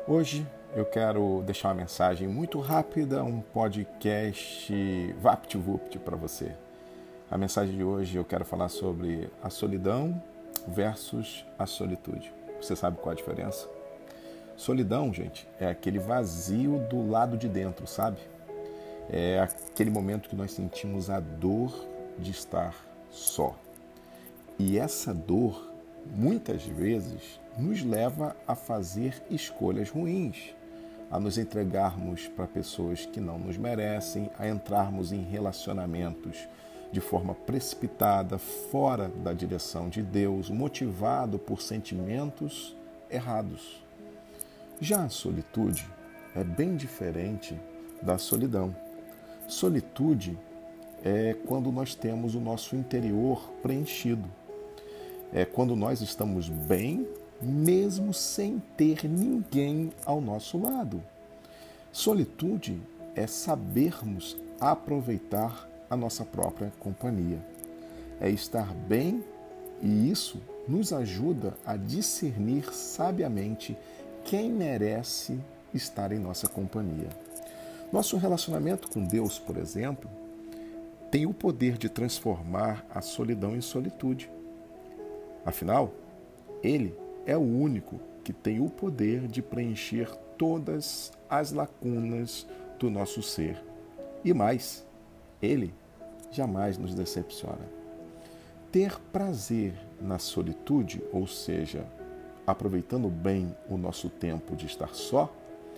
Hoje eu quero deixar uma mensagem muito rápida, um podcast VaptVupt para você. A mensagem de hoje eu quero falar sobre a solidão versus a solitude. Você sabe qual a diferença? Solidão, gente, é aquele vazio do lado de dentro, sabe? É aquele momento que nós sentimos a dor de estar só. E essa dor, muitas vezes, nos leva a fazer escolhas ruins, a nos entregarmos para pessoas que não nos merecem, a entrarmos em relacionamentos de forma precipitada, fora da direção de Deus, motivado por sentimentos errados. Já a solitude é bem diferente da solidão. Solitude é quando nós temos o nosso interior preenchido. É quando nós estamos bem, mesmo sem ter ninguém ao nosso lado. Solitude é sabermos aproveitar a nossa própria companhia. É estar bem e isso nos ajuda a discernir sabiamente quem merece estar em nossa companhia. Nosso relacionamento com Deus, por exemplo, tem o poder de transformar a solidão em solitude. Afinal, Ele é o único que tem o poder de preencher todas as lacunas do nosso ser. E mais, Ele jamais nos decepciona. Ter prazer na solitude, ou seja, aproveitando bem o nosso tempo de estar só,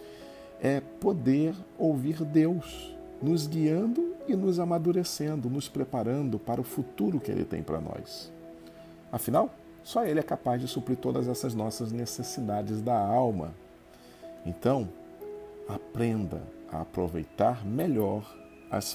é poder ouvir Deus, nos guiando e nos amadurecendo, nos preparando para o futuro que Ele tem para nós. Afinal, só Ele é capaz de suprir todas essas nossas necessidades da alma. Então, aprenda a aproveitar melhor as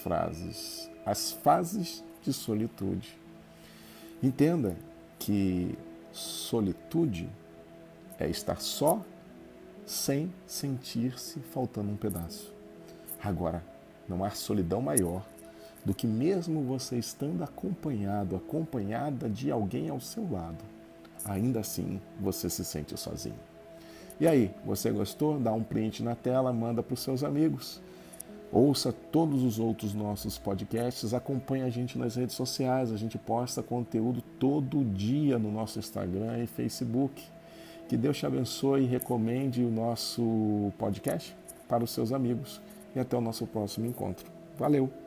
fases de solitude. Entenda que solitude é estar só sem sentir-se faltando um pedaço. Agora, não há solidão maior do que mesmo você estando acompanhada de alguém ao seu lado, ainda assim você se sente sozinho. E aí, você gostou? Dá um print na tela, manda para os seus amigos. Ouça todos os outros nossos podcasts, acompanhe a gente nas redes sociais, a gente posta conteúdo todo dia no nosso Instagram e Facebook. Que Deus te abençoe e recomende o nosso podcast para os seus amigos. E até o nosso próximo encontro. Valeu!